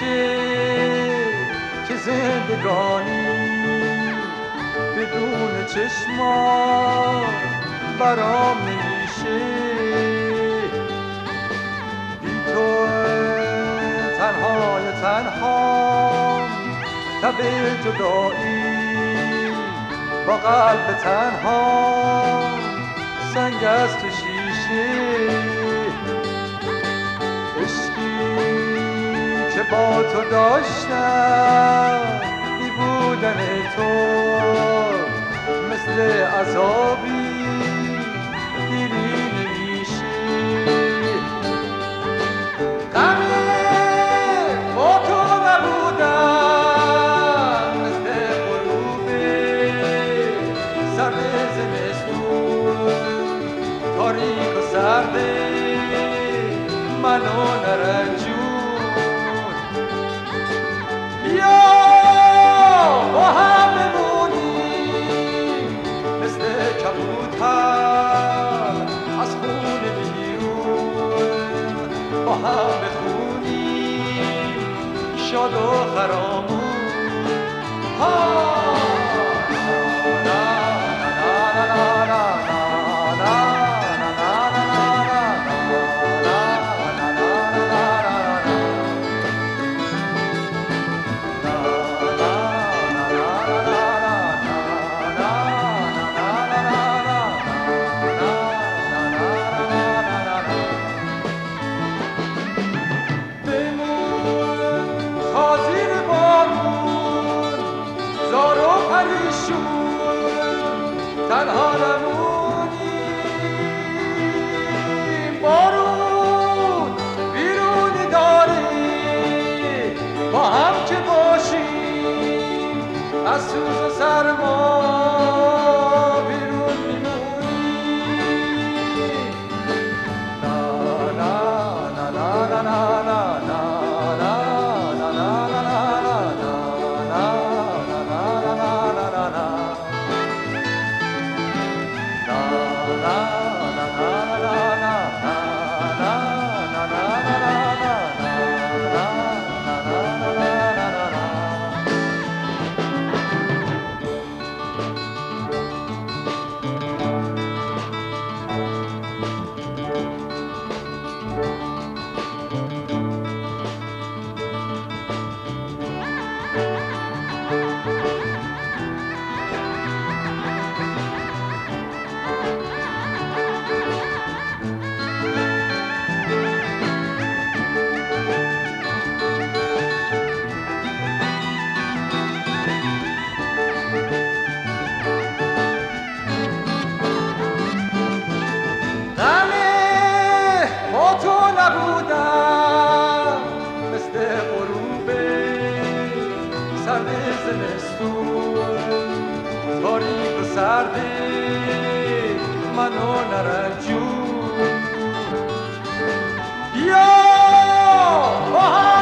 میشه که زندگانی بدون چشمان برام نمیشه. بی تو تنهای تنها تب جدایی با قلب تنها سنگ از تو شیشه. عشقی که با تو داشتم بی بودن تو مثل عذابی دیری نمیشه. غم با تو نبودم مثل غروب سر زمستون تاریک و سرده منو نرنجون. بیا با هم بمونیم مثل کبوتر از خون بیرون، با هم بخونیم شاد و خرامون. تنها نمونیم بارون بیرونی داری با هم که باشیم از سوز و سرما بیرون میمونیم. نا نا نا نا نا نا نبودم مثل غروب سرد زمستون تاریک و سرده منو نرنجون. بیا با هم